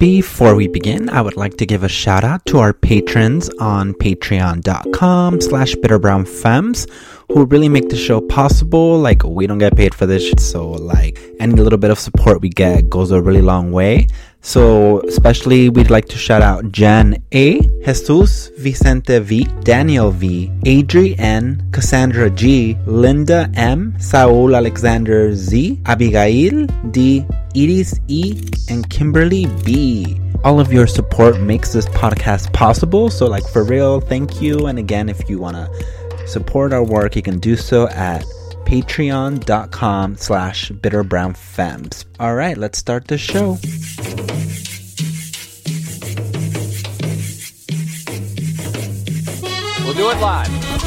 Before we begin, I would like to give a shout out to our patrons on patreon.com/bitterbrownfemmes who really make the show possible. Like, we don't get paid for this shit, so like any little bit of support we get goes a really long way. So especially we'd like to shout out Jen A, Jesus Vicente V, Daniel V, Adri N, Cassandra G, Linda M, Saul Alexander Z, Abigail D, Iris E, and Kimberly B. All of your support makes this podcast possible, so like for real, thank you. And again, if you want to support our work, you can do so at patreon.com/bitterbrownfemmes. All right, let's start the show. We'll do it live.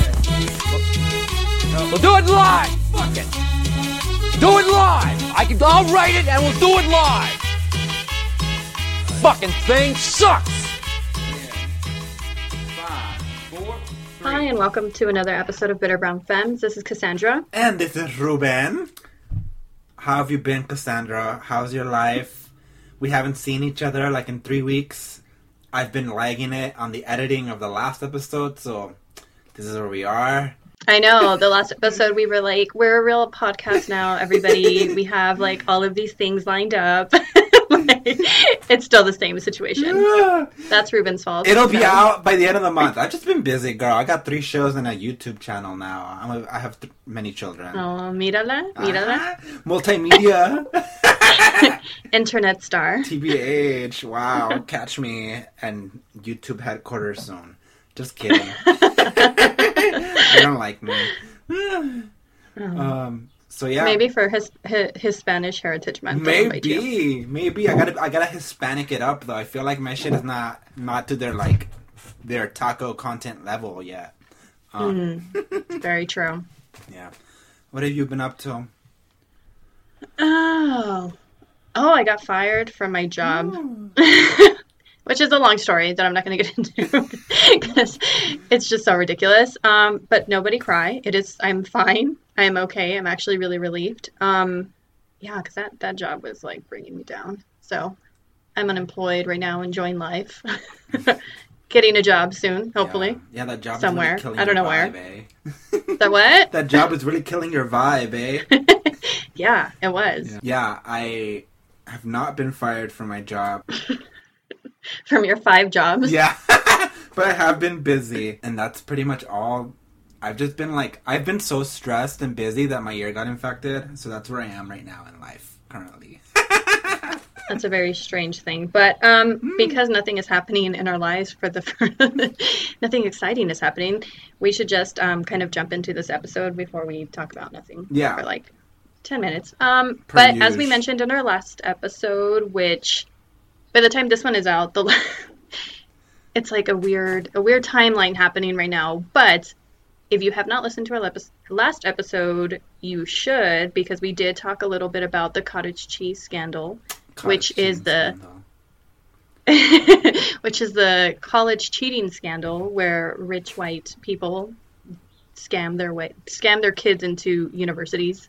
We'll do it live. Fuck it. Do it live. I'll write it and we'll do it live. Fucking thing sucks. Hi, and welcome to another episode of Bitter Brown Femmes. This is Cassandra. And this is Ruben. How have you been, Cassandra? How's your life? We haven't seen each other like in 3 weeks. I've been lagging it on the editing of the last episode, so this is where we are. I know, the last episode we were like, we're a real podcast now, everybody. We have like all of these things lined up. It's still the same situation. Yeah. That's Ruben's fault. It'll be out by the end of the month. I've just been busy, girl. I got 3 shows and a YouTube channel now. I have many children. Oh, mírala. Multimedia. Internet star. TBH. Wow. Catch me and YouTube headquarters soon. Just kidding. They don't like me. So yeah, maybe for his Spanish Heritage Month. Maybe I gotta Hispanic it up though. I feel like my shit is not to their taco content level yet. Very true. Yeah. What have you been up to? Oh, I got fired from my job. Which is a long story that I'm not going to get into because it's just so ridiculous. But nobody cry. I'm fine. I'm okay. I'm actually really relieved. Because that job was like bringing me down. So I'm unemployed right now, enjoying life. Getting a job soon, hopefully. Yeah, that job somewhere. Is really killing I don't know vibe, where. Eh? That what? That job is really killing your vibe, eh? Yeah, it was. Yeah, I have not been fired from my job. From your 5 jobs? Yeah. But I have been busy, and that's pretty much all. I've been so stressed and busy that my ear got infected, so that's where I am right now in life, currently. That's a very strange thing, but because nothing is happening in our lives nothing exciting is happening, we should just kind of jump into this episode before we talk about nothing for like 10 minutes. But as we mentioned in our last episode, which by the time this one is out, it's like a weird timeline happening right now. But if you have not listened to our last episode, you should, because we did talk a little bit about the cottage cheese scandal, which is the college cheating scandal where rich white people scam their kids into universities.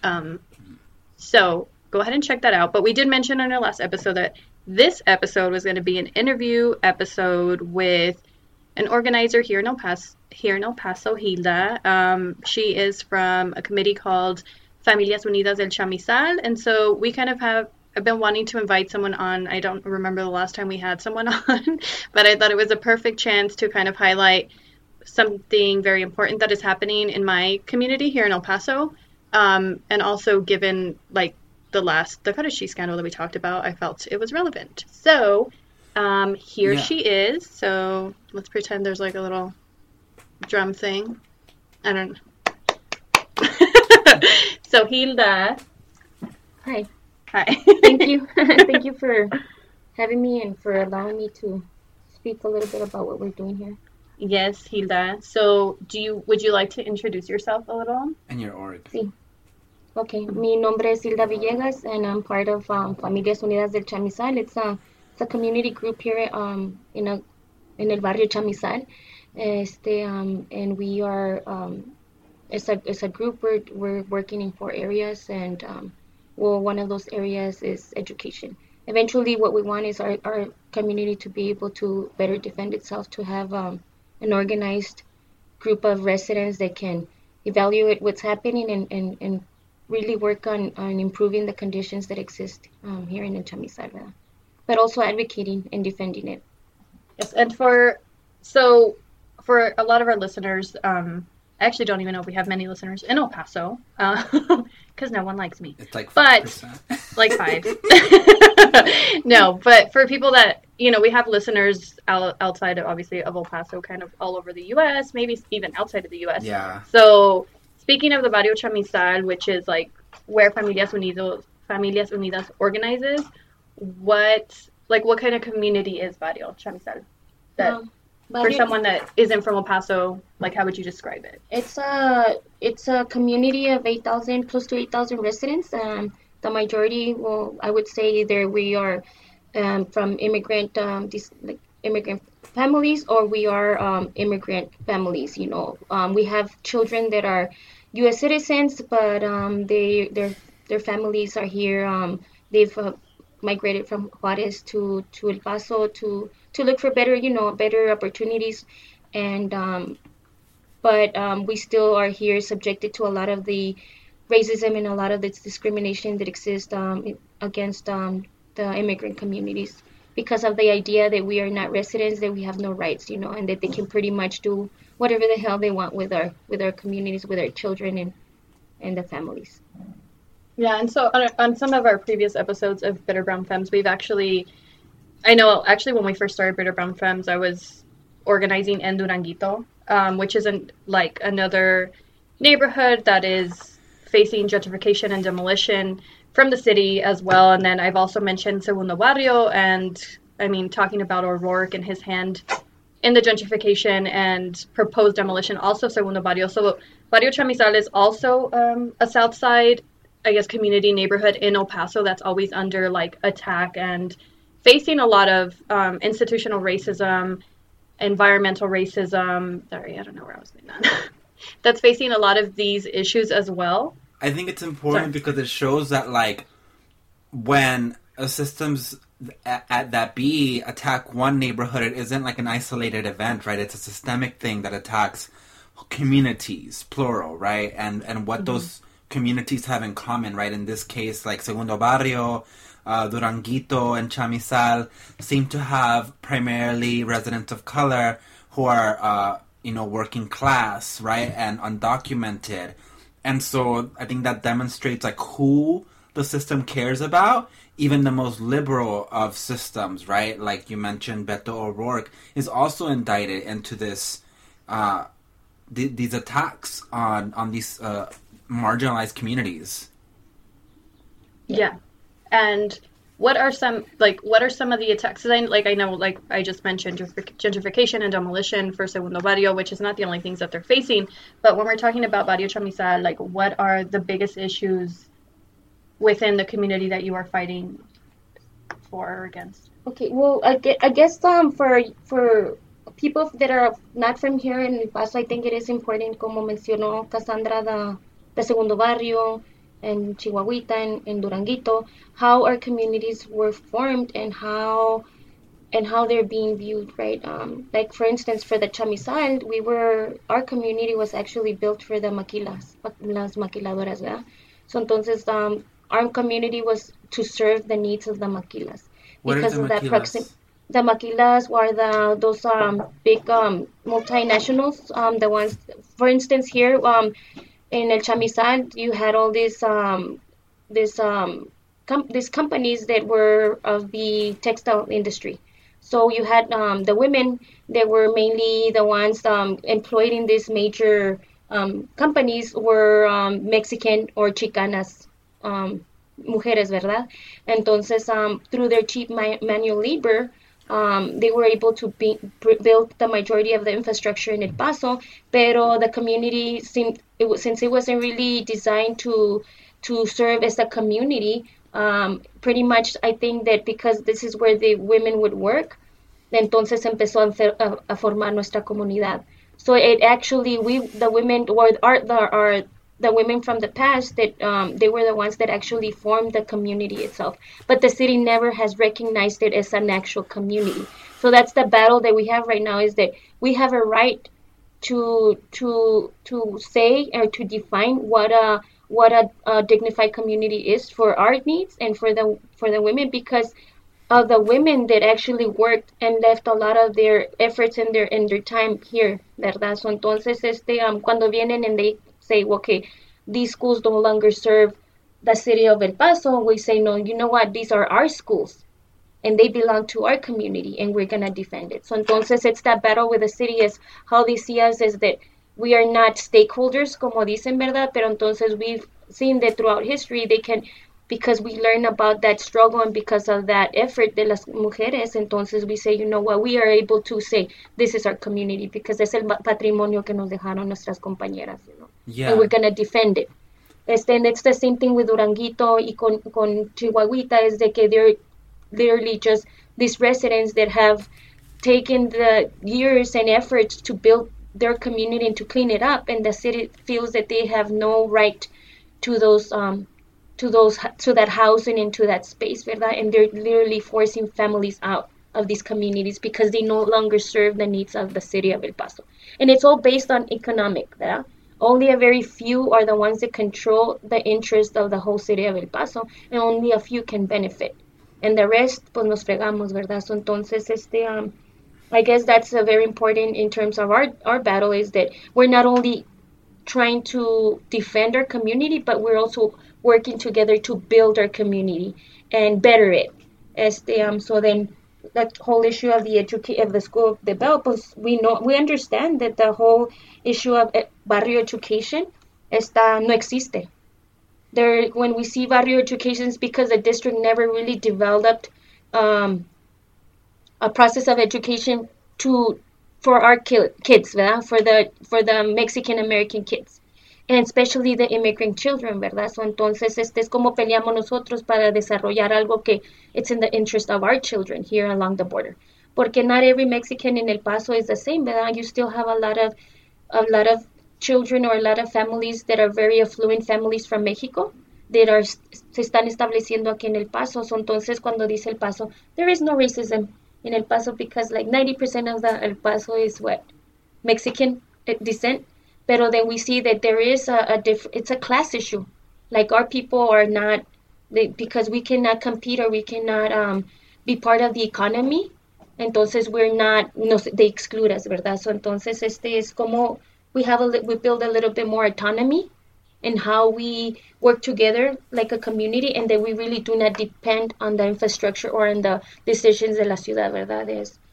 So go ahead and check that out. But we did mention in our last episode that this episode was going to be an interview episode with an organizer here in El Paso, Hilda. She is from a committee called Familias Unidas del Chamizal, and so we kind of I've been wanting to invite someone on. I don't remember the last time we had someone on, but I thought it was a perfect chance to kind of highlight something very important that is happening in my community here in El Paso, and also given like the cottage cheese scandal that we talked about, I felt it was relevant. So here she is. So let's pretend there's like a little drum thing. I don't know. So Hilda. Hi. Thank you. Thank you for having me and for allowing me to speak a little bit about what we're doing here. Yes, Hilda. So would you like to introduce yourself a little? And your org. Sí. Okay, mi nombre es Hilda Villegas, and I'm part of Familias Unidas del Chamizal. It's a community group here in el barrio Chamizal. And we are it's a group. We're working in 4 areas, and one of those areas is education. eventually what we want is our community to be able to better defend itself, to have an organized group of residents that can evaluate what's happening and really work on improving the conditions that exist here in El Chamizal, but also advocating and defending it. Yes, and for a lot of our listeners, I actually don't even know if we have many listeners in El Paso, because no one likes me. It's like 5%. But like 5. No, but for people that, we have listeners outside of, obviously, of El Paso, kind of all over the U.S., maybe even outside of the U.S. Yeah. So speaking of the Barrio Chamizal, which is like where Familias Unidas organizes, what kind of community is Barrio Chamizal? For someone that isn't from El Paso, how would you describe it? It's a community of close to 8,000 residents. The majority, I would say there we are from immigrant families, or we are immigrant families. We have children that are U.S. citizens, but their families are here. They've migrated from Juarez to El Paso to look for better opportunities, and but we still are here subjected to a lot of the racism and a lot of the discrimination that exists against the immigrant communities, because of the idea that we are not residents, that we have no rights, and that they can pretty much do whatever the hell they want with our communities, with our children and the families. Yeah, and so on some of our previous episodes of Bitter Brown Femmes, I know when we first started Bitter Brown Femmes, I was organizing in Duranguito, which is another neighborhood that is facing gentrification and demolition from the city as well. And then I've also mentioned Segundo Barrio, and talking about O'Rourke and his hand in the gentrification and proposed demolition, also Segundo Barrio. So Barrio Chamizal is also a South Side, I guess, community neighborhood in El Paso that's always under attack and facing a lot of institutional racism, environmental racism. Sorry, I don't know where I was going on. That's facing a lot of these issues as well. I think it's important because it shows that when systems that be attack one neighborhood, it isn't an isolated event, right? It's a systemic thing that attacks communities, plural, right? And what those communities have in common, right? In this case, Segundo Barrio, Duranguito, and Chamizal seem to have primarily residents of color who are, working class, right? And undocumented. And so I think that demonstrates who the system cares about. Even the most liberal of systems, right? Like you mentioned, Beto O'Rourke is also indicted into this these attacks on these marginalized communities. Yeah, and what are some of the attacks? I know I just mentioned gentrification and demolition for Segundo Barrio, which is not the only things that they're facing. But when we're talking about Barrio Chamizal, what are the biggest issues within the community that you are fighting for or against? Okay, well, I guess for people that are not from here in El Paso, I think it is important, como mencionó Cassandra, the Segundo Barrio, and Chihuahuita and Duranguito, how our communities were formed and how they're being viewed, right? For instance, for the Chamizal, our community was actually built for the maquilas, las maquiladoras, ¿verdad? So entonces, our community was to serve the needs of the maquilas. Because of that proximity. The maquilas were those big multinationals, the ones, for instance, here, in El Chamizal, you had all these companies that were of the textile industry. So you had the women that were mainly the ones employed in these major companies were Mexican or Chicanas mujeres, ¿verdad? Entonces, through their cheap manual labor, they were able to build the majority of the infrastructure in El Paso, pero the community since it wasn't really designed to serve as a community, pretty much I think that because this is where the women would work, entonces empezó a formar nuestra comunidad. So it actually, the women were our the women from the past that they were the ones that actually formed the community itself. But the city never has recognized it as an actual community. So that's the battle that we have right now, is that we have a right to say or to define what a dignified community is for our needs and for the women, because of the women that actually worked and left a lot of their efforts and their time here, ¿verdad? So entonces cuando vienen and they say, okay, these schools no longer serve the city of El Paso, we say, no, you know what, these are our schools and they belong to our community and we're going to defend it. So entonces it's that battle with the city, is how they see us, is that we are not stakeholders, como dicen, ¿verdad? Pero entonces we've seen that throughout history, they can, because we learn about that struggle and because of that effort de las mujeres, entonces we say, you know what, we are able to say, this is our community, because es el patrimonio que nos dejaron nuestras compañeras, you know? Yeah. And we're going to defend it. And it's the same thing with Duranguito y con Chihuahuita, is de que they're literally just these residents that have taken the years and efforts to build their community and to clean it up, and the city feels that they have no right to that housing and to that space, ¿verdad? And they're literally forcing families out of these communities because they no longer serve the needs of the city of El Paso. And it's all based on economic, ¿verdad? Only a very few are the ones that control the interest of the whole city of El Paso, and only a few can benefit. And the rest, pues nos fregamos, ¿verdad? So entonces, I guess that's very important in terms of our battle, is that we're not only trying to defend our community, but we're also working together to build our community and better it. So then that whole issue of the School of the Bell, pues we understand that the whole issue of barrio education no existe. When we see barrio education, it's because the district never really developed a process of education for our kids, ¿verdad? For the Mexican American kids, and especially the immigrant children, ¿verdad? So entonces es como peleamos nosotros para desarrollar algo que it's in the interest of our children here along the border, porque not every Mexican in El Paso is the same, ¿verdad? You still have a lot of children or a lot of families that are very affluent families from Mexico that se están estableciendo aquí en El Paso. So entonces cuando dice El Paso, there is no racism in El Paso, because like 90% of the El Paso is what? Mexican descent. Pero then we see that there is it's a class issue. Like our people are not, because we cannot compete or we cannot be part of the economy. Entonces we're not, they exclude us, ¿verdad? So entonces es como we build a little bit more autonomy in how we work together like a community, and that we really do not depend on the infrastructure or on the decisions de la ciudad, ¿verdad?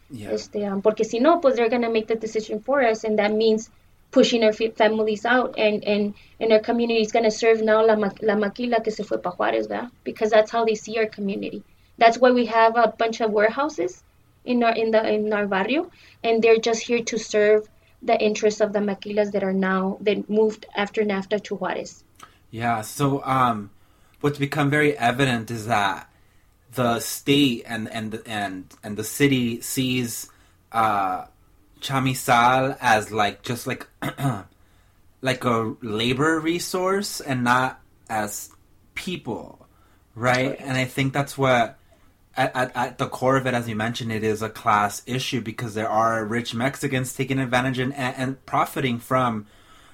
Porque si no, pues they're going to make the decision for us, and that means pushing our families out, and our community is going to serve now la maquila que se fue pa Juárez, ¿verdad? Because that's how they see our community. That's why we have a bunch of warehouses in our barrio, and they're just here to serve the interests of the maquilas that moved after NAFTA to Juárez. Yeah, so what's become very evident is that the state and the city sees Chamizal as just like like a labor resource and not as people, right? And I think that's what at the core of it, as you mentioned, it is a class issue, because there are rich Mexicans taking advantage and profiting from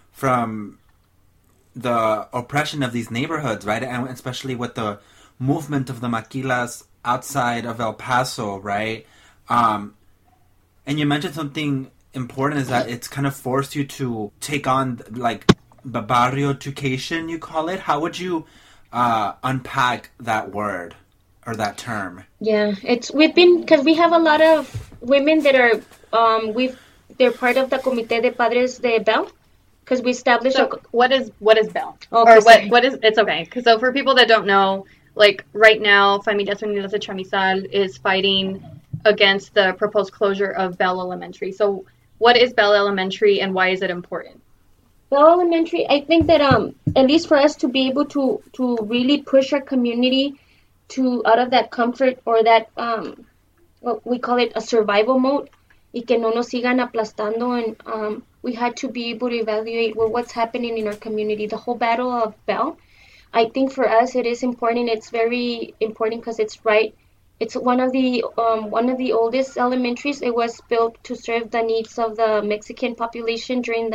the oppression of these neighborhoods, right? And especially with the movement of the maquilas outside of El Paso, right? And you mentioned something important, is that it's kind of forced you to take on like the barrio education, you call it. How would you unpack that word or that term? Yeah, because we have a lot of women that are they're part of the Comité de Padres de Bell, because we established. So what is Bell? Oh, or what is? It's okay. So for people that don't know, like right now, Familias Unidas de Chamizal is fighting against the proposed closure of Bell Elementary. So what is Bell Elementary, and why is it important? Bell Elementary, I think that at least for us to be able to really push our community out of that comfort or that what we call it a survival mode, y que no nos sigan aplastando. And we had to be able to evaluate, well, what's happening in our community. The whole battle of Bell, I think for us it is important. It's very important because it's right. It's one of the oldest elementaries. It was built to serve the needs of the Mexican population during the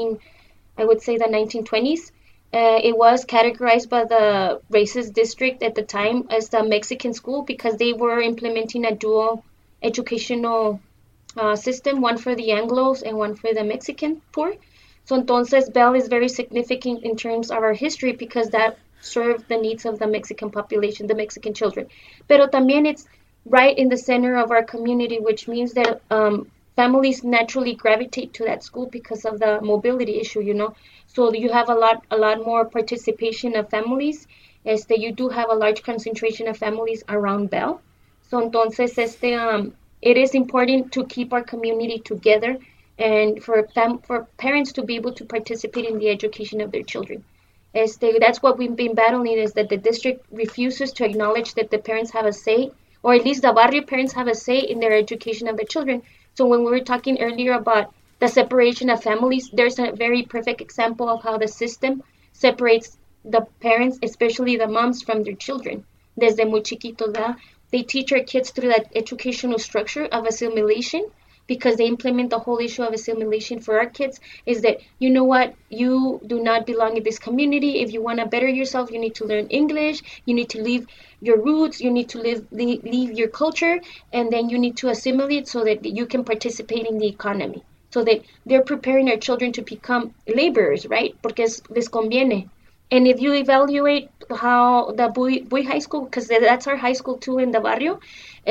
1920s. It was categorized by the racist district at the time as the Mexican school because they were implementing a dual educational system, one for the Anglos and one for the Mexican poor. So entonces Bell is very significant in terms of our history because that served the needs of the Mexican population, the Mexican children. Pero también it's right in the center of our community, which means that families naturally gravitate to that school because of the mobility issue, So you have a lot more participation of families. You do have a large concentration of families around Bell. So entonces it is important to keep our community together and for parents to be able to participate in the education of their children. That's what we've been battling, is that the district refuses to acknowledge that the parents have a say, or at least the barrio parents have a say in their education of their children. So when we were talking earlier about the separation of families, there's a very perfect example of how the system separates the parents, especially the moms, from their children. Desde muy chiquitos, they teach our kids through that educational structure of assimilation, because they implement the whole issue of assimilation for our kids, is that, you know what, you do not belong in this community. If you want to better yourself, you need to learn English, you need to leave your roots, you need to leave your culture, and then you need to assimilate so that you can participate in the economy. So that they're preparing our children to become laborers, right? Porque les conviene. And if you evaluate how the Bowie High School, because that's our high school too in the barrio,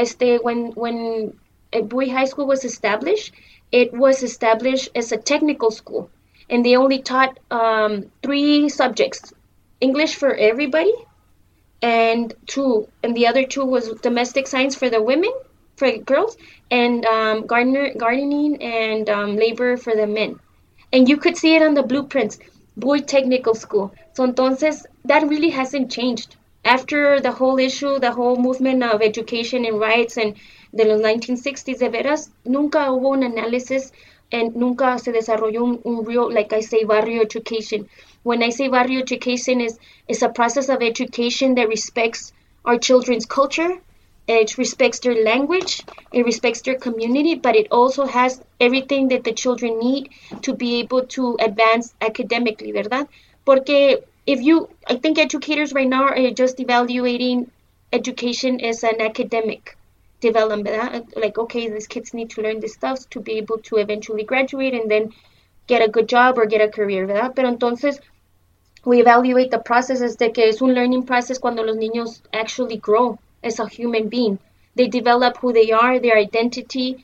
when Bowie High School was established, it was established as a technical school, and they only taught 3 subjects: English for everybody, and the other 2 was domestic science for the women, for girls, and gardening and labor for the men. And you could see it on the blueprints, Bowie Technical School. So entonces that really hasn't changed. After the whole issue, the whole movement of education and rights and de los 1960s, de veras, nunca hubo un análisis and nunca se desarrolló un real, like I say, barrio education. When I say barrio education, is a process of education that respects our children's culture, it respects their language, it respects their community, but it also has everything that the children need to be able to advance academically, ¿verdad? Porque I think educators right now are just evaluating education as an academic development, ¿verdad? Like, okay, these kids need to learn this stuff to be able to eventually graduate and then get a good job or get a career, ¿verdad? Pero entonces, we evaluate the process as de que es un learning process cuando los niños actually grow as a human being. They develop who they are, their identity.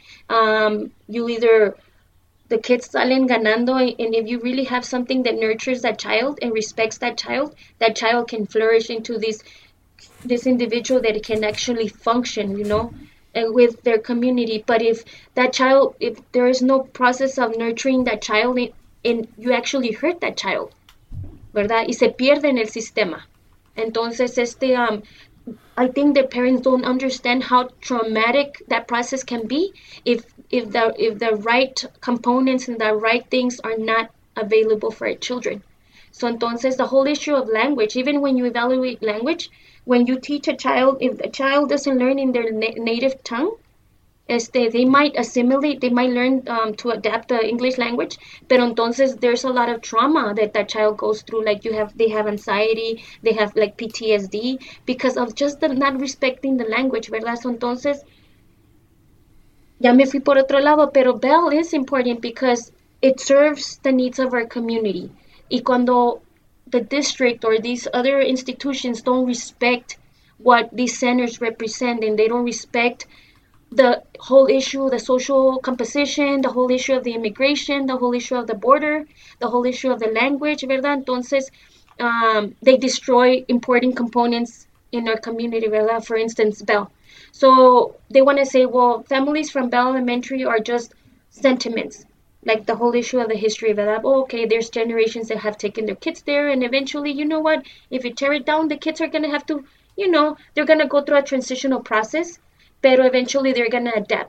The kids salen ganando, and if you really have something that nurtures that child and respects that child can flourish into this individual that can actually function, and with their community. But if there is no process of nurturing that child, and you actually hurt that child, ¿verdad? Y se pierde en el sistema. Entonces, I think the parents don't understand how traumatic that process can be if the right components and the right things are not available for our children. So entonces the whole issue of language, even when you evaluate language, when you teach a child, if a child doesn't learn in their native tongue, they might assimilate, they might learn to adapt the English language, but entonces there's a lot of trauma that child goes through, like they have anxiety, they have like PTSD because of just not respecting the language, ¿verdad? So entonces, ya me fui por otro lado, pero Bell is important because it serves the needs of our community. Y cuando the district or these other institutions don't respect what these centers represent, and they don't respect the whole issue, the social composition, the whole issue of the immigration, the whole issue of the border, the whole issue of the language, ¿verdad? Entonces, they destroy important components in our community, ¿verdad? For instance, Bell. So they want to say, well, families from Bell Elementary are just sentiments, like the whole issue of the history of that. Oh, okay, there's generations that have taken their kids there, and eventually, you know what? If you tear it down, the kids are going to have to, they're going to go through a transitional process, pero eventually they're going to adapt.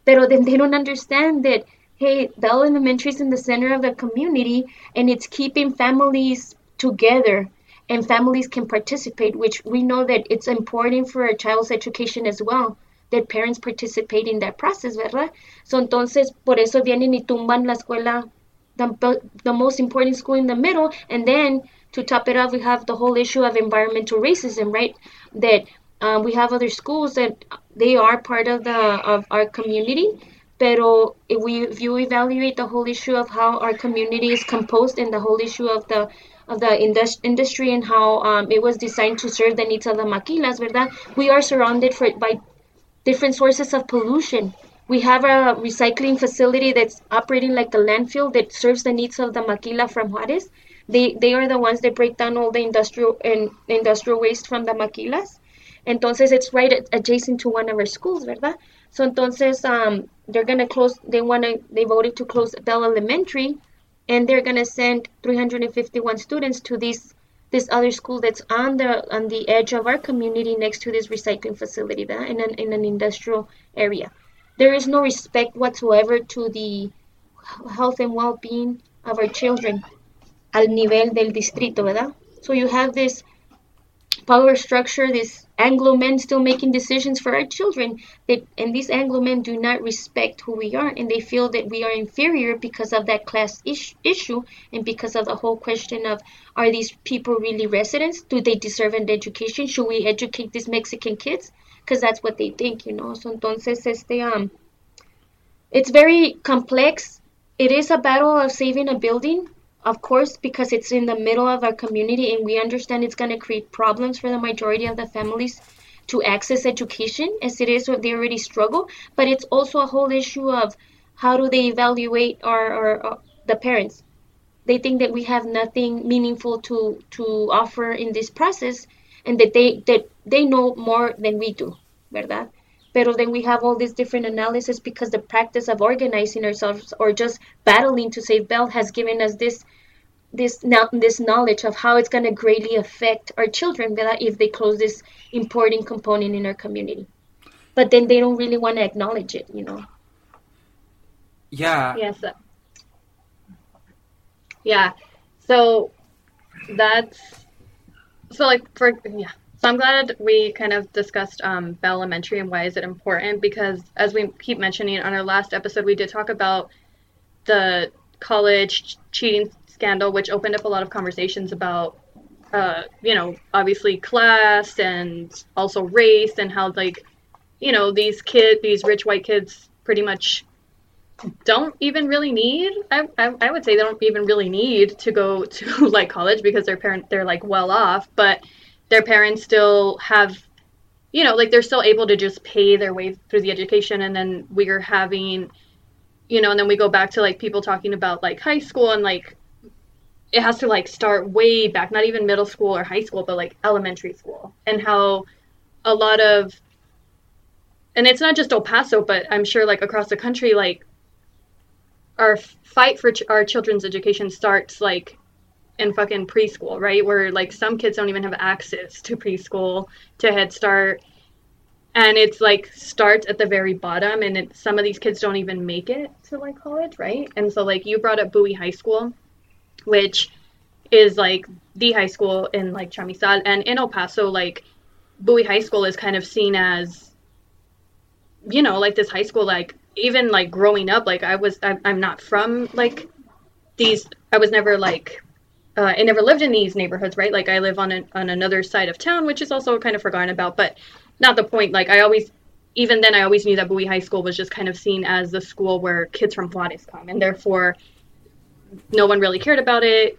Pero then they don't understand that, hey, Bell Elementary is in the center of the community and it's keeping families together and families can participate, which we know that it's important for a child's education as well, that parents participate in that process, ¿verdad? So entonces, por eso vienen y tumban la escuela, the most important school in the middle, and then to top it off, we have the whole issue of environmental racism, right? That we have other schools that they are part of our community, pero if you evaluate the whole issue of how our community is composed and the whole issue of the industry and how it was designed to serve the needs of the maquilas, ¿verdad? We are surrounded by different sources of pollution. We have a recycling facility that's operating like a landfill that serves the needs of the maquila from Juarez. They are the ones that break down all the industrial waste from the maquilas. Entonces, it's right adjacent to one of our schools, ¿verdad? So, entonces, they're going to close, they voted to close Bell Elementary, and they're going to send 351 students to this other school that's on the edge of our community next to this recycling facility, ¿verdad? In an industrial area. There is no respect whatsoever to the health and well-being of our children al nivel del distrito, ¿verdad? So you have this power structure, this Anglo men still making decisions for our children, and these Anglo men do not respect who we are, and they feel that we are inferior because of that class issue and because of the whole question of, are these people really residents? Do they deserve an education? Should we educate these Mexican kids? Because that's what they think, you know. So entonces, it's very complex. It is a battle of saving a building, of course, because it's in the middle of our community, and we understand it's going to create problems for the majority of the families to access education, as it is what they already struggle. But it's also a whole issue of how do they evaluate the parents. They think that we have nothing meaningful to offer in this process, and that they know more than we do, ¿verdad? Pero then we have all these different analysis because the practice of organizing ourselves or just battling to save Bell has given us this knowledge of how it's going to greatly affect our children, ¿verdad? If they close this important component in our community. But then they don't really want to acknowledge it, you know? Yeah. Yes. Yeah. So so I'm glad we kind of discussed Bell Elementary and why is it important, because as we keep mentioning on our last episode, we did talk about the college cheating scandal, which opened up a lot of conversations about, obviously class and also race, and how, like, these rich white kids pretty much don't even really need, I would say they don't even really need to go to like college because they're like well off, but their parents still have, they're still able to just pay their way through the education. And then we're having, and then we go back to like people talking about like high school, and like it has to like start way back, not even middle school or high school, but like elementary school, and how a lot of, and it's not just El Paso, but I'm sure like across the country, like our fight for our children's education starts like in fucking preschool, right? Where like some kids don't even have access to preschool, to Head Start, and it's like starts at the very bottom, and some of these kids don't even make it to like college, right? And so like you brought up Bowie High School, which is like the high school in like Chamizal, and in El Paso, like Bowie High School is kind of seen as, like this high school, like even like growing up, like I'm not from like these, I was never like, I never lived in these neighborhoods, right? Like I live on another side of town, which is also kind of forgotten about, but not the point. Like I always knew that Bowie High School was just kind of seen as the school where kids from Juarez come, and therefore no one really cared about it.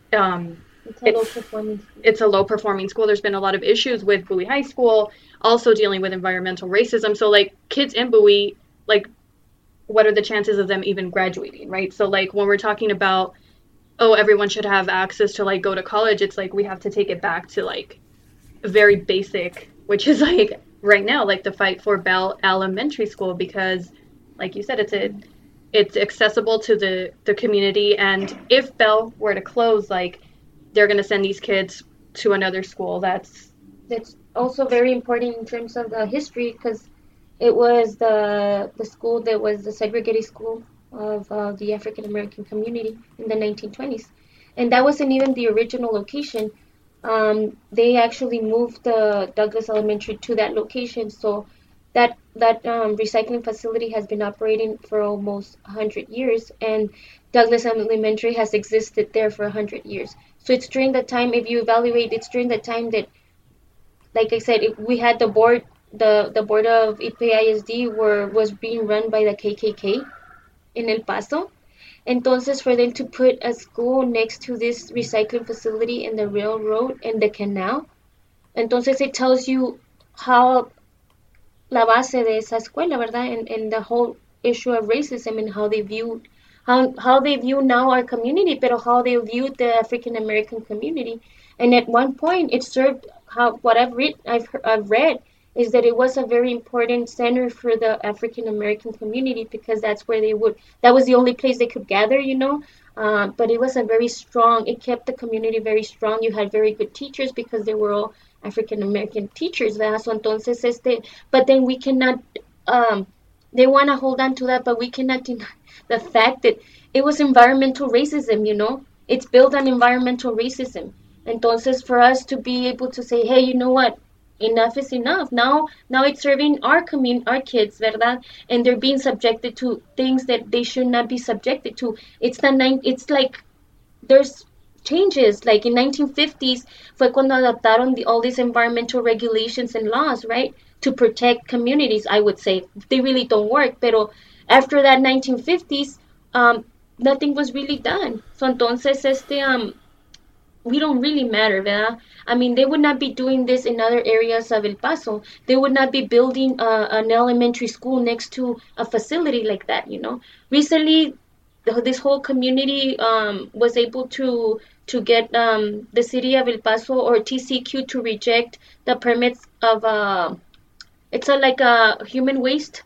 It's a low performing school. There's been a lot of issues with Bowie High School, also dealing with environmental racism. So like kids in Bowie, like what are the chances of them even graduating, right? So like when we're talking about, oh, everyone should have access to like go to college, it's like we have to take it back to like very basic, which is like right now, like the fight for Bell Elementary School, because like you said, it's accessible to the community, and if Bell were to close, like they're going to send these kids to another school. That's also very important in terms of the history, because It was the school that was the segregated school of the African American community in the 1920s, and that wasn't even the original location. They actually moved the Douglas Elementary to that location, so that recycling facility has been operating for almost 100 years, and Douglas Elementary has existed there for 100 years. So it's during the time, if you evaluate, it's during the time that, like I said, we had the board, the board of IPISD was being run by the KKK in El Paso. Entonces, for them to put a school next to this recycling facility in the railroad and the canal, entonces it tells you how la base de esa escuela, ¿verdad? And the whole issue of racism and how they view now our community, pero how they viewed the African American community. And at one point, it served what I've read is that it was a very important center for the African American community because that was the only place they could gather, but it was it kept the community very strong. You had very good teachers because they were all African American teachers, ¿verdad? So entonces but then we cannot, they want to hold on to that, but we cannot deny the fact that it was environmental racism, it's built on environmental racism. Entonces for us to be able to say, hey, you know what? Enough is enough. Now it's serving our kids, ¿verdad? And they're being subjected to things that they should not be subjected to. It's like there's changes. Like in 1950s, fue cuando adaptaron all these environmental regulations and laws, right, to protect communities. I would say they really don't work. Pero after that 1950s, nothing was really done. So entonces we don't really matter, ¿verdad? I mean, they would not be doing this in other areas of El Paso. They would not be building an elementary school next to a facility like that, Recently, this whole community was able to get the city of El Paso or TCQ to reject the permits of it's like a human waste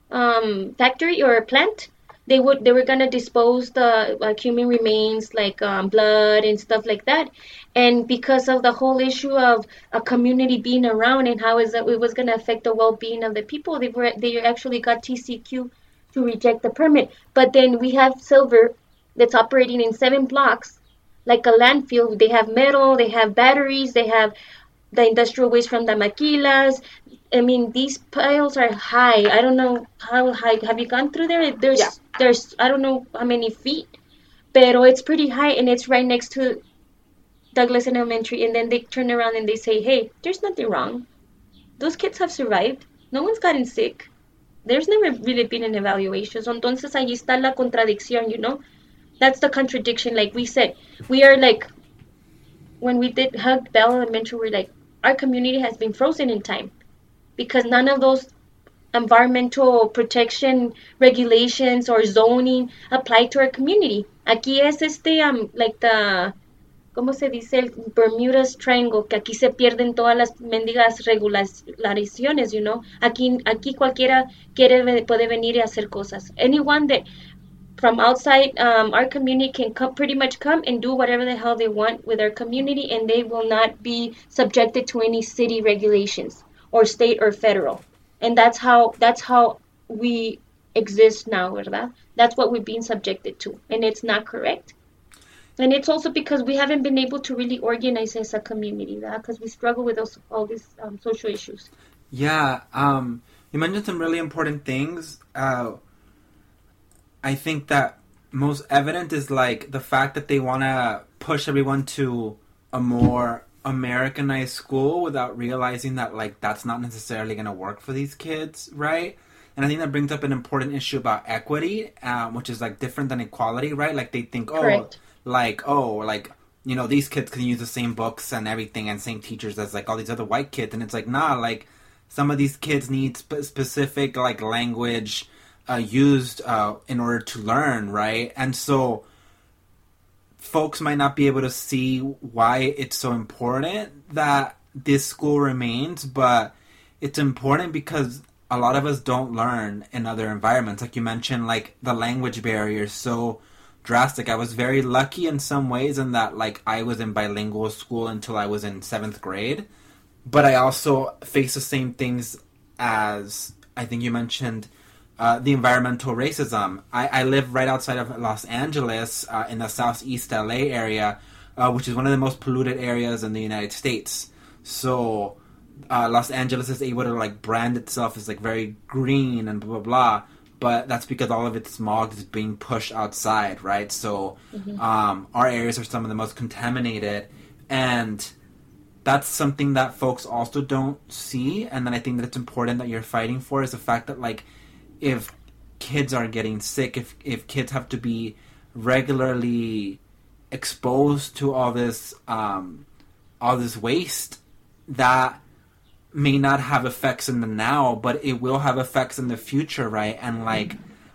factory or a plant. They were gonna dispose the human remains, like blood and stuff like that, and because of the whole issue of a community being around and how it was gonna affect the well-being of the people, they actually got TCQ to reject the permit. But then we have Silver that's operating in 7 blocks, like a landfill. They have metal, they have batteries, they have the industrial waste from the maquilas. I mean, these piles are high. I don't know how high. Have you gone through there? There's I don't know how many feet, pero it's pretty high, and it's right next to Douglas Elementary. And then they turn around and they say, hey, there's nothing wrong. Those kids have survived. No one's gotten sick. There's never really been an evaluation. So entonces ahí está la contradicción, That's the contradiction. Like we said, we are like, when we did Hug Bell Elementary, we're like, our community has been frozen in time because none of those environmental protection regulations or zoning apply to our community. Aquí es like the, ¿cómo se dice? El Bermuda's Triangle, que aquí se pierden todas las mendigas regulaciones, Aquí cualquiera puede venir y hacer cosas. Anyone that from outside our community can pretty much come and do whatever the hell they want with our community, and they will not be subjected to any city regulations or state or federal. And that's how we exist now, ¿verdad? That's what we're being subjected to, and it's not correct. And it's also because we haven't been able to really organize as a community, ¿verdad? Because we struggle with all these social issues. Yeah, you mentioned some really important things. I think that most evident is like the fact that they want to push everyone to a more Americanized school without realizing that like that's not necessarily going to work for these kids, right? And I think that brings up an important issue about equity, which is like different than equality, right? Like they think, these kids can use the same books and everything and same teachers as like all these other white kids, and it's like, nah, like some of these kids need specific like language used in order to learn, right? And so folks might not be able to see why it's so important that this school remains, but it's important because a lot of us don't learn in other environments. Like you mentioned, like the language barrier is so drastic. I was very lucky in some ways in that like I was in bilingual school until I was in 7th grade, but I also faced the same things as I think you mentioned the environmental racism. I live right outside of Los Angeles in the southeast LA area, which is one of the most polluted areas in the United States. So Los Angeles is able to like brand itself as like very green and blah blah blah, but that's because all of its smog is being pushed outside, right? So our areas are some of the most contaminated, and that's something that folks also don't see. And then I think that it's important that you're fighting for is the fact that like if kids are getting sick, if kids have to be regularly exposed to all this waste, that may not have effects in the now, but it will have effects in the future, right? And like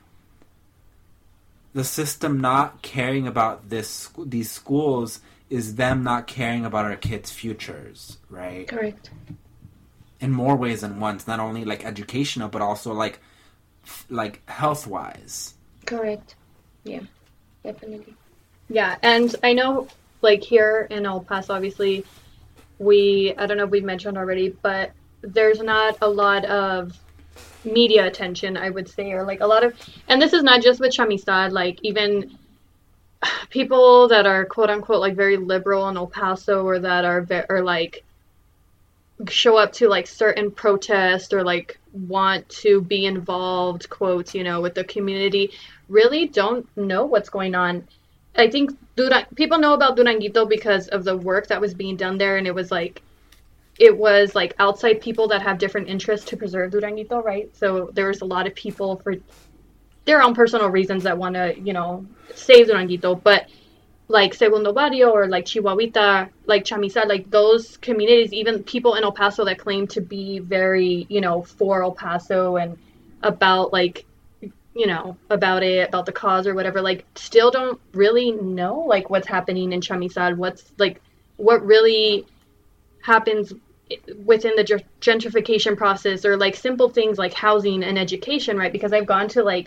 the system not caring about these schools is them not caring about our kids' futures, right? Correct. In more ways than once, not only like educational, but also like health wise. Correct. Yeah, definitely. Yeah, and I know, like, here in El Paso, obviously, I don't know if we've mentioned already, but there's not a lot of media attention, I would say, or, like, a lot of, and this is not just with Chamizal, like, even people that are, quote-unquote, like, very liberal in El Paso, or that are like, show up to, like, certain protests, or, like, want to be involved, quotes, you know, with the community, really don't know what's going on. I think people know about Duranguito because of the work that was being done there, and it was like outside people that have different interests to preserve Duranguito, right? So there was a lot of people for their own personal reasons that want to, you know, save Duranguito, but like Segundo Barrio or like Chihuahuita, like Chamizal, like those communities, even people in El Paso that claim to be very, you know, for El Paso and about like, you know, about the cause or whatever, like, still don't really know, like, what's happening in Chamizal, what really happens within the gentrification process, or, like, simple things like housing and education, right? Because I've gone to,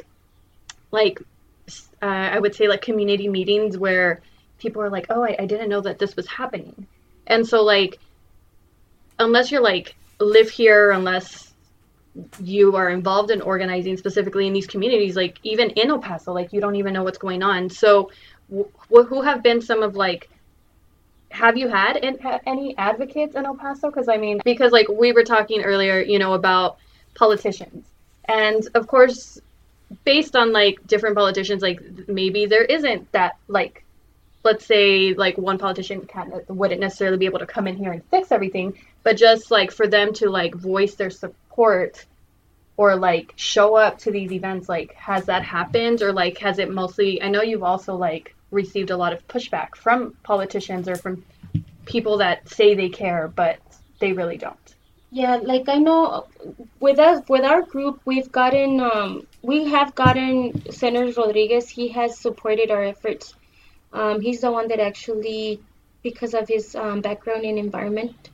I would say, like, community meetings where people are like, oh, I didn't know that this was happening. And so, like, unless you're, like, live here, unless you are involved in organizing specifically in these communities, like even in El Paso, like you don't even know what's going on. So who have been some of like, have you had any advocates in El Paso? Because like we were talking earlier, you know, about politicians, and of course, based on like different politicians, like maybe there isn't that, like, let's say like one politician wouldn't necessarily be able to come in here and fix everything, but just like for them to like voice their support or like show up to these events, like has that happened, or like has it mostly, I know you've also like received a lot of pushback from politicians or from people that say they care but they really don't? Yeah, like I know with our group we have gotten Senator Rodriguez. He has supported our efforts. He's the one that actually, because of his background in environment,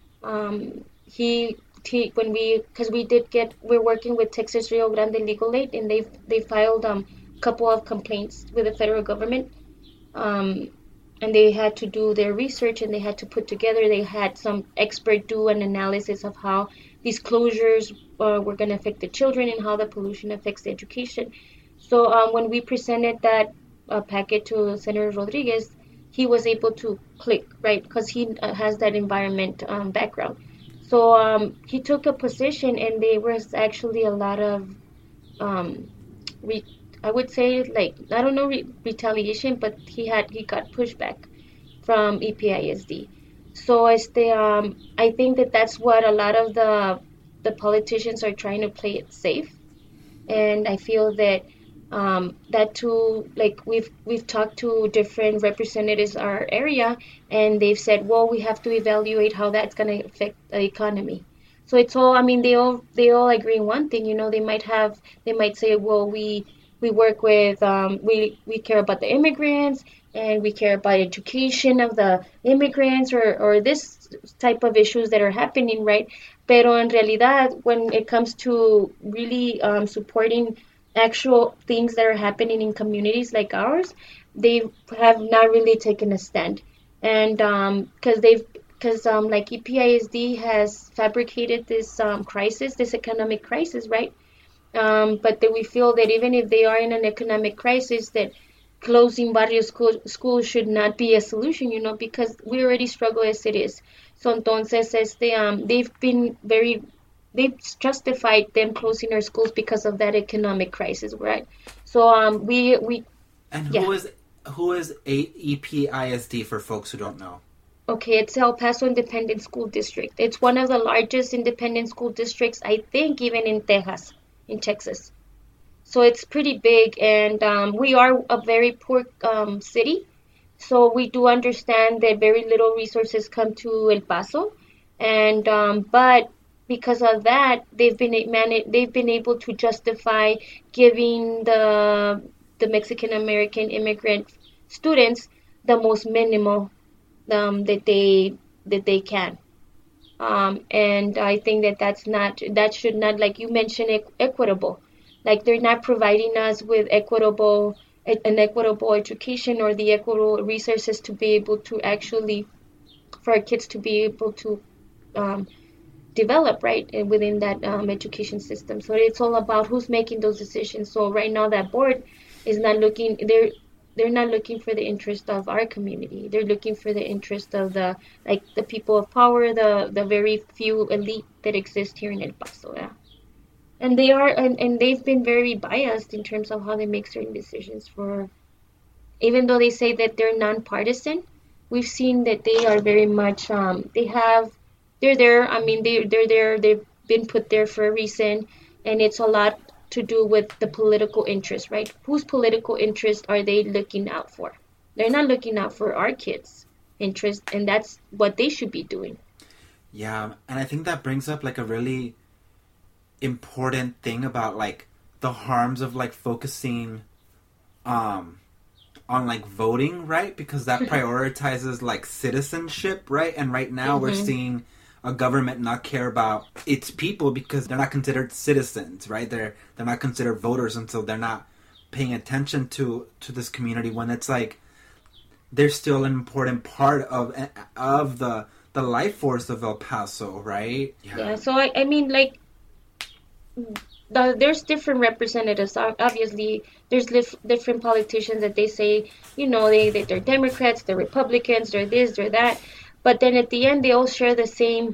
we're working with Texas Rio Grande Legal Aid, and they filed a couple of complaints with the federal government, and they had to do their research, and they had had some expert do an analysis of how these closures were going to affect the children and how the pollution affects the education. So when we presented that packet to Senator Rodriguez, he was able to click, right, because he has that environment background. So he took a position, and there was actually a lot of, I would say, like, I don't know, retaliation, but he got pushback from EPISD. So I think that's what a lot of the politicians are trying to play it safe, and I feel that that too, like we've talked to different representatives in our area, and they've said, well, we have to evaluate how that's going to affect the economy. So it's all, I mean, they all agree in one thing, you know. They might say, well, we work with we care about the immigrants, and we care about education of the immigrants, or this type of issues that are happening, right? Pero en realidad, when it comes to really supporting actual things that are happening in communities like ours, they have not really taken a stand. And because because like EPISD has fabricated this crisis, this economic crisis, right? But that we feel that even if they are in an economic crisis, that closing barrio schools should not be a solution, because we already struggle as it is. So entonces, they've justified them closing our schools because of that economic crisis, right? So we And yeah. who is EPISD for folks who don't know? Okay, it's El Paso Independent School District. It's one of the largest independent school districts, I think, even in Texas. So it's pretty big, and we are a very poor city. So we do understand that very little resources come to El Paso, and but because of that, they've been able to justify giving the Mexican American immigrant students the most minimal that they can. And I think that should not, like you mentioned, equitable. Like they're not providing us with an equitable education or the equitable resources to be able to actually, for our kids to be able to develop right within that education system. So it's all about who's making those decisions. So right now that board is not looking. They're not looking for the interest of our community. They're looking for the interest of the people of power, the very few elite that exist here in El Paso. Yeah. And they are, and they've been very biased in terms of how they make certain decisions. Even though they say that they're nonpartisan, we've seen that they are very much. They're there. I mean, they're there. They've been put there for a reason, and it's a lot to do with the political interest, right? Whose political interest are they looking out for? They're not looking out for our kids' interest, and that's what they should be doing. Yeah, and I think that brings up like a really important thing about like the harms of like focusing on like voting, right? Because that prioritizes like citizenship, right? And right now we're seeing a government not care about its people because they're not considered citizens, right? They're not considered voters until they're not paying attention to this community, when it's like they're still an important part of the life force of El Paso, right? Yeah. So I mean, like, there's different representatives. Obviously, there's different politicians that they say, they're Democrats, they're Republicans, they're this, they're that. But then at the end, they all share the same,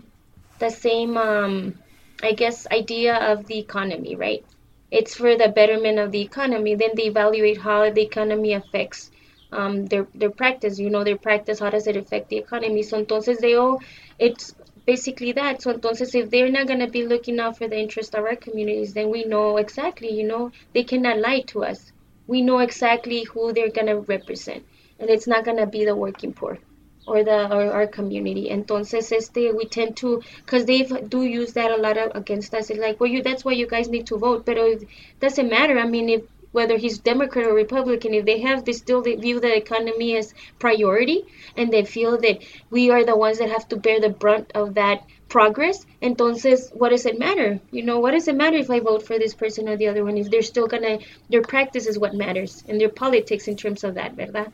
I guess, idea of the economy, right? It's for the betterment of the economy. Then they evaluate how the economy affects their practice. Their practice, how does it affect the economy? So entonces it's basically that. So entonces, if they're not going to be looking out for the interest of our communities, then we know exactly, they cannot lie to us. We know exactly who they're going to represent. And it's not going to be the working poor. Or our community. Entonces, we tend to, because they do use that a lot against us. It's like, well, that's why you guys need to vote. But it doesn't matter. I mean, whether he's Democrat or Republican, if they still view the economy as priority, and they feel that we are the ones that have to bear the brunt of that progress. Entonces, what does it matter? What does it matter if I vote for this person or the other one? If they're still their practice is what matters, and their politics in terms of that, ¿verdad?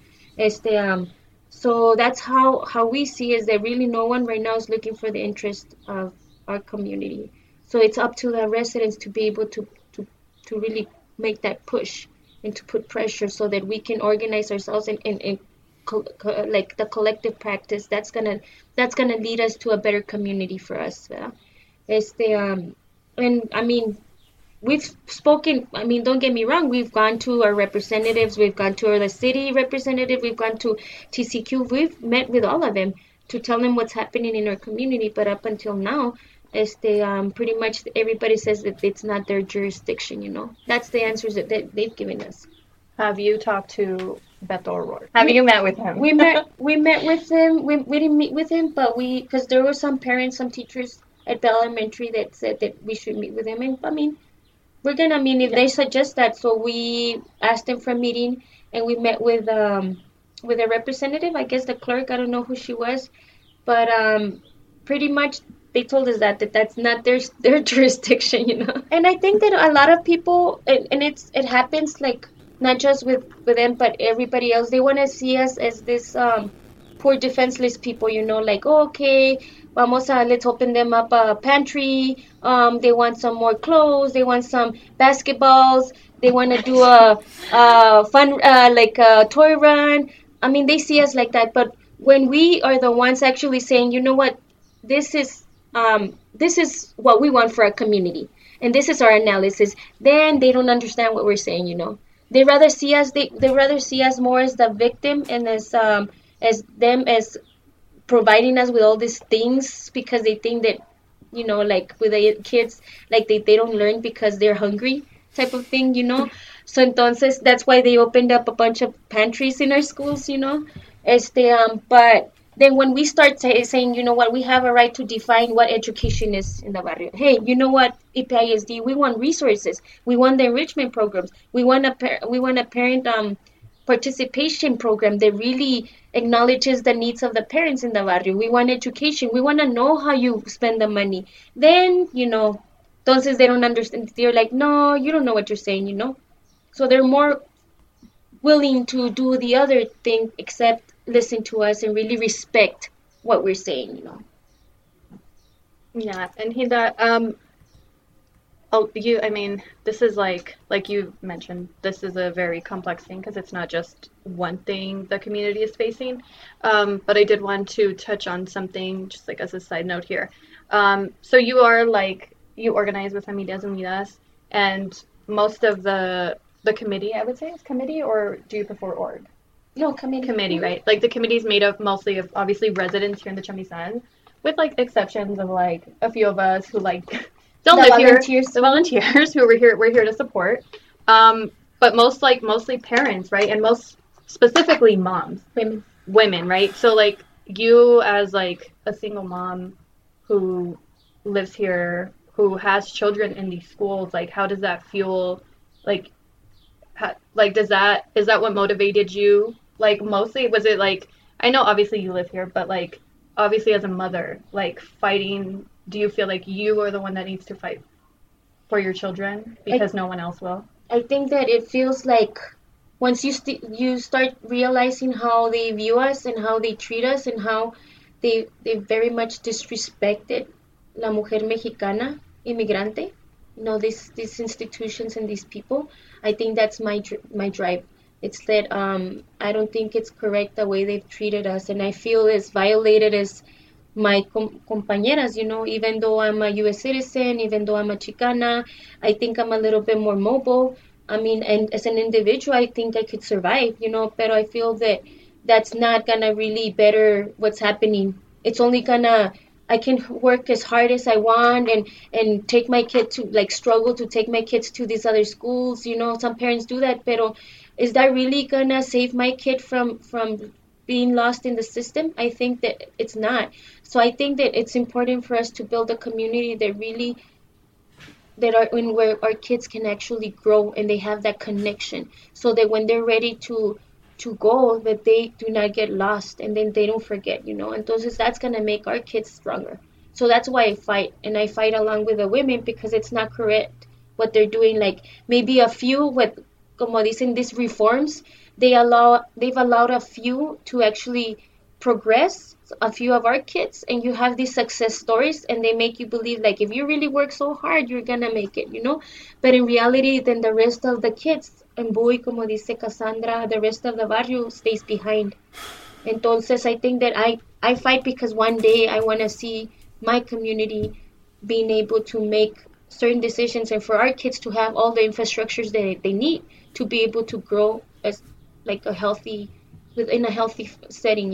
So that's how we see is that really no one right now is looking for the interest of our community. So it's up to the residents to be able to really make that push and to put pressure so that we can organize ourselves and like the collective practice that's gonna lead us to a better community for us. And I mean, we've spoken, I mean, don't get me wrong, we've gone to our representatives, we've gone to the city representative, we've gone to TCQ, we've met with all of them to tell them what's happening in our community, but up until now, pretty much everybody says that it's not their jurisdiction, That's the answers that they've given us. Have you talked to Beto O'Rourke? Have you met with him? We met with him, we didn't meet with him, but because there were some parents, some teachers at Bell Elementary that said that we should meet with him, and I mean, if they suggest that, so we asked them for a meeting, and we met with a representative, I guess the clerk, I don't know who she was, but pretty much they told us that that's not their jurisdiction, And I think that a lot of people, and it happens like not just with them, but everybody else, they want to see us as this poor defenseless people, like, oh, okay, let's open them up a pantry. They want some more clothes, they want some basketballs, they want to do a fun, like a toy run. I mean, they see us like that, but when we are the ones actually saying, you know what, this is what we want for our community, and this is our analysis, then they don't understand what we're saying. They rather see us more as the victim, and as them as providing us with all these things, because they think that, like with the kids, like they don't learn because they're hungry type of thing. So entonces that's why they opened up a bunch of pantries in our schools. But then when we start saying, you know what, we have a right to define what education is in the barrio. Hey, you know what, EPISD, we want resources, we want the enrichment programs, we want a parent participation program that really acknowledges the needs of the parents in the barrio. We want education, we want to know how you spend the money. Then, entonces they don't understand. They're like, no, you don't know what you're saying. So they're more willing to do the other thing except listen to us and really respect what we're saying. Yeah, and this is like you mentioned, this is a very complex thing because it's not just one thing the community is facing. But I did want to touch on something just like as a side note here. So you organize with Familias Unidas, and most of the committee, I would say, is committee, or do you prefer org? No, committee. Committee, right? Like the committee is made up mostly of obviously residents here in the Chamizal, with like exceptions of like a few of us who like don't live here. The volunteers who we're here to support. But mostly parents, right? And most specifically moms, women, right? So like you as like a single mom who lives here, who has children in these schools, like how does that fuel, like is that what motivated you? Like mostly, was it like, I know obviously you live here, but like obviously as a mother, like fighting, do you feel like you are the one that needs to fight for your children because no one else will? I think that it feels like once you start realizing how they view us and how they treat us and how they very much disrespected la mujer mexicana, inmigrante, these institutions and these people, I think that's my drive. It's that I don't think it's correct the way they've treated us, and I feel as violated as my compañeras, even though I'm a U.S. citizen, even though I'm a Chicana, I think I'm a little bit more mobile. I mean, and as an individual, I think I could survive, but I feel that that's not gonna really better what's happening. It's only gonna, I can work as hard as I want and take my kid to, like, struggle to take my kids to these other schools. Some parents do that, pero is that really gonna save my kid from being lost in the system? I think that it's not. So I think that it's important for us to build a community where our kids can actually grow and they have that connection, so that when they're ready to go, that they do not get lost and then they don't forget, Entonces that's gonna make our kids stronger. So that's why I fight, and I fight along with the women, because it's not correct what they're doing. Like maybe a few with, como dicen, these reforms, they've allowed a few to actually progress, a few of our kids, and you have these success stories, and they make you believe like if you really work so hard, you're gonna make it, But in reality, then the rest of the kids, and boy, como dice Cassandra, the rest of the barrio stays behind. Entonces I think that I fight because one day I want to see my community being able to make certain decisions, and for our kids to have all the infrastructures that they need to be able to grow as like within a healthy setting,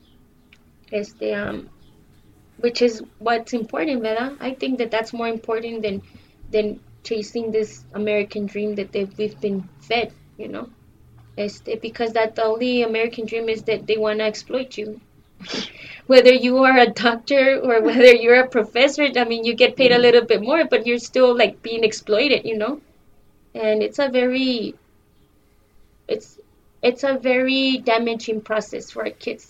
which is what's important, ¿verdad? I think that that's more important than chasing this American dream that we've been fed, because that the only American dream is that they want to exploit you. Whether you are a doctor or whether you're a professor, I mean, you get paid a little bit more, but you're still like being exploited, And it's a very damaging process for our kids.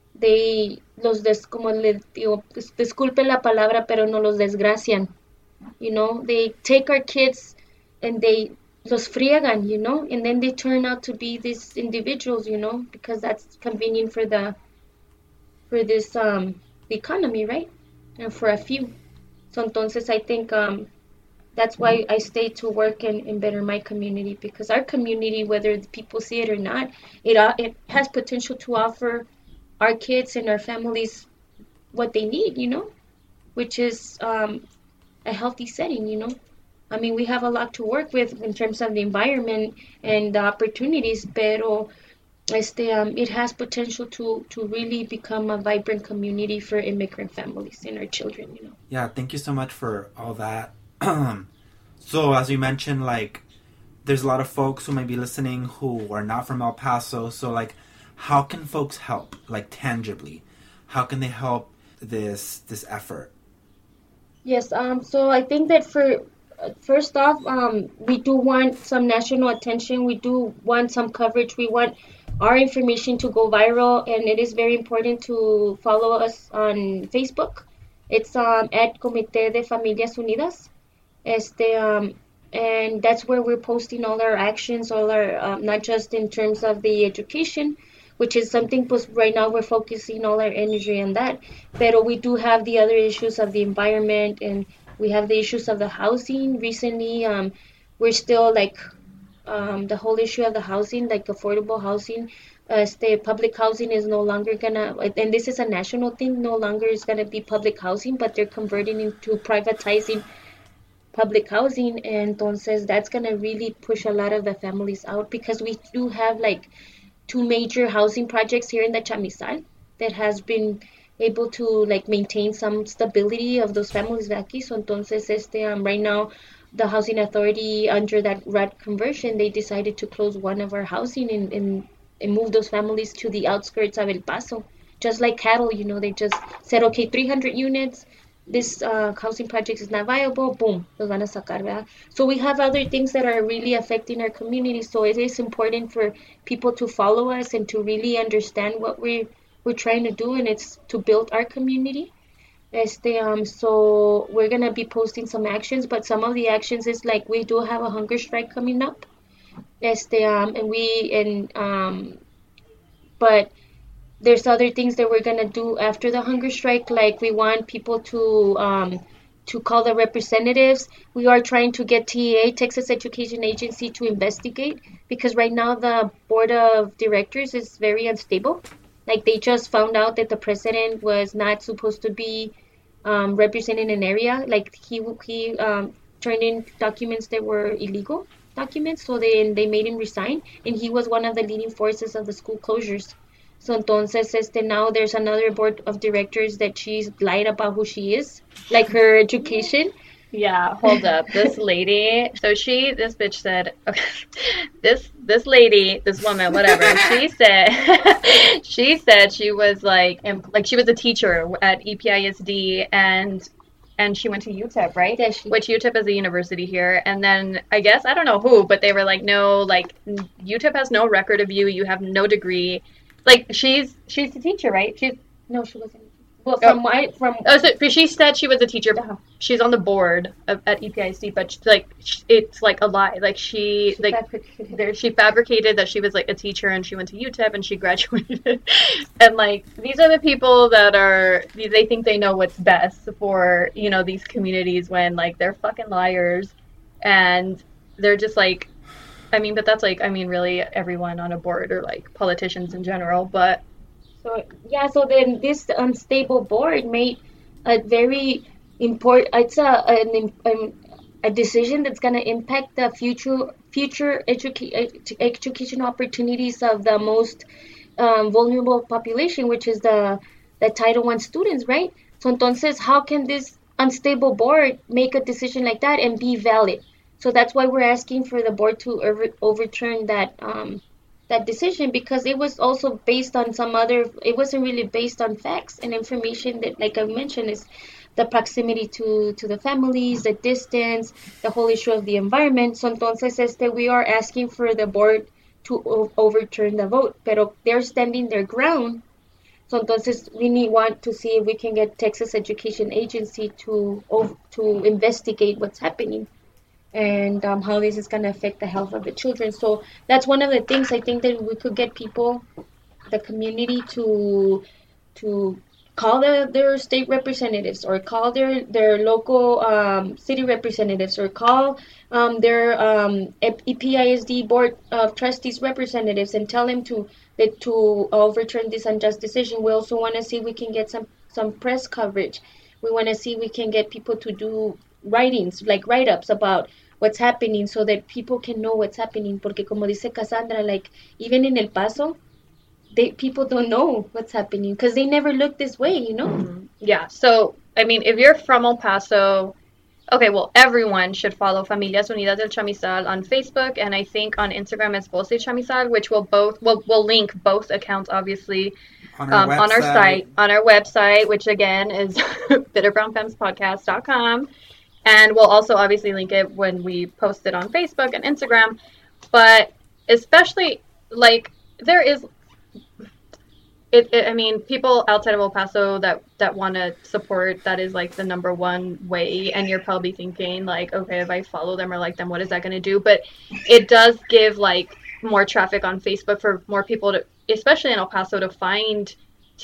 Como les digo, disculpe la palabra, pero no los desgracian. They take our kids and they los friegan, and then they turn out to be these individuals, because that's convenient for the for this economy, right? And for a few. So entonces I think that's why I stay to work and better my community, because our community, whether people see it or not, it has potential to offer our kids and our families what they need, which is a healthy setting, I mean, we have a lot to work with in terms of the environment and the opportunities, pero it has potential to really become a vibrant community for immigrant families and our children, Yeah, thank you so much for all that. So, as you mentioned, like, there's a lot of folks who may be listening who are not from El Paso. So, like, how can folks help, like, tangibly? How can they help this effort? Yes, so I think that first off, we do want some national attention. We do want some coverage. We want our information to go viral, and it is very important to follow us on Facebook. It's at Comité de Familias Unidas. And that's where we're posting all our actions, all our, not just in terms of the education, which is something right now we're focusing all our energy on that. But we do have the other issues of the environment, and we have the issues of the housing. Recently, we're still like the whole issue of the housing, like affordable housing. The public housing is no longer gonna, and this is a national thing, no longer is gonna be public housing, but they're converting into privatizing public housing, and entonces that's gonna really push a lot of the families out, because we do have like 2 major housing projects here in the Chamizal that has been able to like maintain some stability of those families back here. So entonces right now the housing authority, under that RAD conversion, they decided to close one of our housing and move those families to the outskirts of El Paso, just like cattle. They just said, okay, 300 units, this housing project is not viable, boom, los van a sacar, ¿verdad? So we have other things that are really affecting our community. So it is important for people to follow us and to really understand what we're trying to do, and it's to build our community. So we're gonna be posting some actions, but some of the actions is like we do have a hunger strike coming up. But there's other things that we're gonna do after the hunger strike. Like we want people to call the representatives. We are trying to get TEA, Texas Education Agency, to investigate, because right now the board of directors is very unstable. Like they just found out that the president was not supposed to be representing an area. Like he turned in documents that were illegal documents, so they made him resign, and he was one of the leading forces of the school closures. So entonces now there's another board of directors that she's lied about who she is, like her education. Yeah, hold up. This lady, so this bitch said, okay, this lady, this woman, whatever, she said she was like she was a teacher at EPISD, and she went to UTEP, right? Yeah, which UTEP is a university here. And then I guess, I don't know who, but they were like, no, like UTEP has no record of you. You have no degree. Like she's a teacher, right? No, she wasn't. Well, so she said she was a teacher. Yeah. She's on the board at EPIC, but it's like a lie. Like she fabricated that she was like a teacher, and she went to UTEP and she graduated. And like these are the people that they think they know what's best for these communities, when like they're fucking liars, and they're just like, but that's like really everyone on a board, or like politicians in general, but. So then this unstable board made a very important. It's a decision that's going to impact the future education opportunities of the most vulnerable population, which is the Title I students, right? So entonces, how can this unstable board make a decision like that and be valid? So that's why we're asking for the board to overturn that decision, because it was also based on it wasn't really based on facts and information that, like I mentioned, is the proximity to the families, the distance, the whole issue of the environment. So entonces we are asking for the board to overturn the vote, pero they're standing their ground. So entonces we want to see if we can get Texas Education Agency to investigate what's happening, and how this is going to affect the health of the children. So that's one of the things I think that we could get people, the community, to to call their state representatives, or call their local city representatives, or call their EPISD board of trustees representatives, and tell them to overturn this unjust decision. We also want to see we can get some press coverage. We want to see we can get people to do writings, like write-ups about what's happening, so that people can know what's happening. Porque como dice Cassandra, like even in El Paso, people don't know what's happening because they never look this way, you know? Mm-hmm. Yeah. So, I mean, if you're from El Paso, okay, well, everyone should follow Familias Unidas del Chamizal on Facebook, and I think on Instagram it's Voz de Chamizal, which we'll link both accounts, obviously, on our site, on our website, which again is bitterbrownfemmespodcast.com. And we'll also obviously link it when we post it on Facebook and Instagram. But especially, like, there is... I mean, people outside of El Paso that want to support, that is like the number one way, and you're probably thinking like, okay, if I follow them or like them, what is that going to do? But it does give like more traffic on Facebook for more people to, especially in El Paso, to find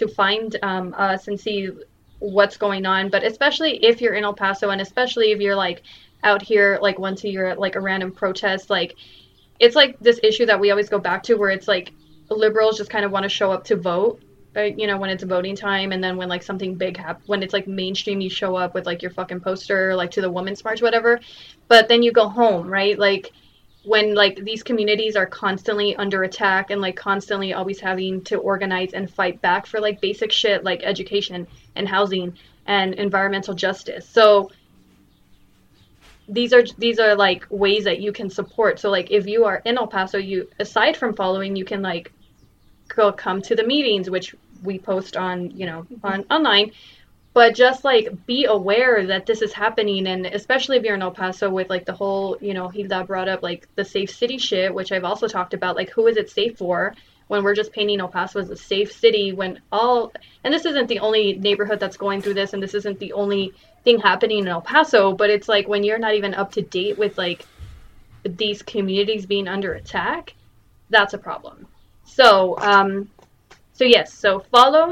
us and see what's going on. But especially if you're in El Paso, and especially if you're like out here like once a year at like a random protest, like it's like this issue that we always go back to, where it's like liberals just kind of want to show up to vote, you know, when it's voting time, and then when like something big happens, when it's like mainstream, you show up with like your fucking poster, like to the Women's March, whatever, but then you go home, right? Like when like these communities are constantly under attack and like constantly always having to organize and fight back for like basic shit like education and housing and environmental justice. So these are like ways that you can support. So like if you are in El Paso, you, aside from following, you can like come to the meetings, which we post on, you know, on online, but just like be aware that this is happening. And especially if you're in El Paso, with like the whole, you know, Hilda brought up like the safe city shit, which I've also talked about, like who is it safe for when we're just painting El Paso as a safe city, when and this isn't the only neighborhood that's going through this, and this isn't the only thing happening in El Paso, but it's like when you're not even up to date with like these communities being under attack, that's a problem. So, yes, so follow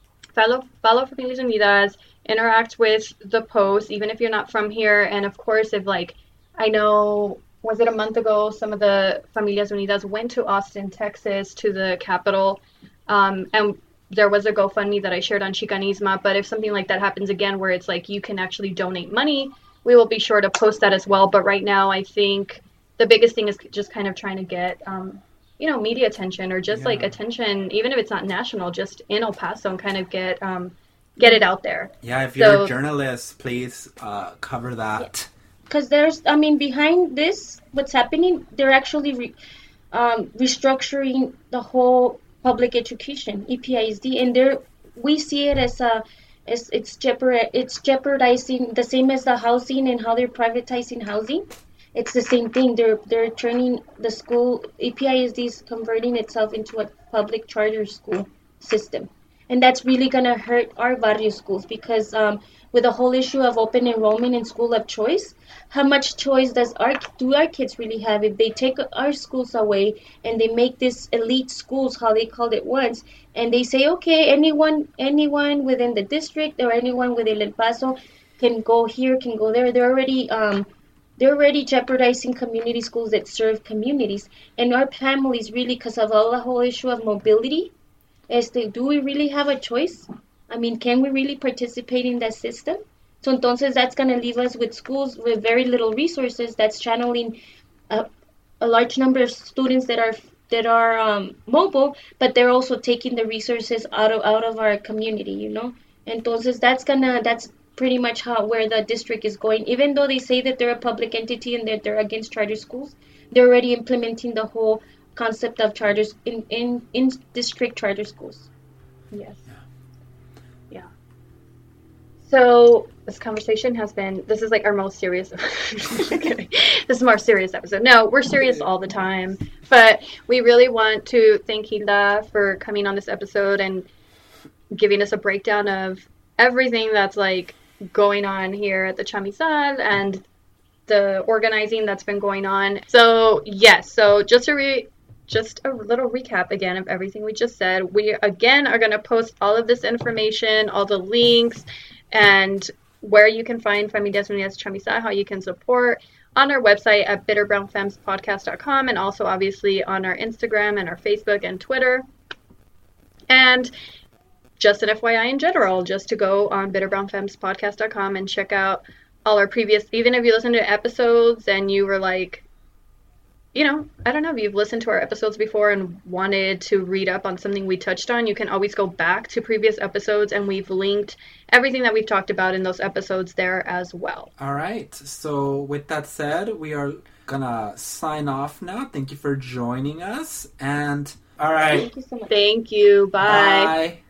Familias Unidas, interact with the post, even if you're not from here. And of course, if like, I know, was it a month ago, some of the Familias Unidas went to Austin, Texas, to the Capitol, and there was a GoFundMe that I shared on Chicanisma. But if something like that happens again, where it's like you can actually donate money, we will be sure to post that as well. But right now, I think the biggest thing is just kind of trying to get, you know, media attention, or just like attention, even if it's not national, just in El Paso, and kind of get it out there. Yeah, if you're a journalist, please cover that. Because there's, I mean, behind this, what's happening, they're actually restructuring the whole public education, EPISD, and we see it as it's jeopardizing, the same as the housing and how they're privatizing housing. It's the same thing. They're turning the school, EPISD is converting itself into a public charter school system. And that's really going to hurt our barrio schools, because with the whole issue of open enrollment and school of choice, how much choice do our kids really have if they take our schools away and they make this elite schools, how they called it once, and they say, okay, anyone within the district or anyone within El Paso can go here, can go there. They're already jeopardizing community schools that serve communities. And our families really, because of all the whole issue of mobility, do we really have a choice? I mean, can we really participate in that system? So entonces that's going to leave us with schools with very little resources, that's channeling a large number of students that are mobile, but they're also taking the resources out of our community, you know? Entonces that's pretty much where the district is going. Even though they say that they're a public entity and that they're against charter schools, they're already implementing the whole concept of charters in district charter schools. Yes. Yeah. So this conversation this is like our most serious, this is our serious episode. No, we're serious all the time, but we really want to thank Hilda for coming on this episode and giving us a breakdown of everything that's like going on here at the Chamizal and the organizing that's been going on. So yes, so just just a little recap again of everything we just said. We again are going to post all of this information, all the links, and where you can find Familias Unidas Chamizal, how you can support, on our website at bitterbrownfemspodcast.com, and also obviously on our Instagram and our Facebook and Twitter. And just an FYI in general, just to go on bitterbrownfemspodcast.com and check out all our previous, even if you listen to episodes and you were like, you know, I don't know, if you've listened to our episodes before and wanted to read up on something we touched on, you can always go back to previous episodes, and we've linked everything that we've talked about in those episodes there as well. All right. So with that said, we are gonna sign off now. Thank you for joining us. And all right. Thank you so much. Thank you. Bye. Bye.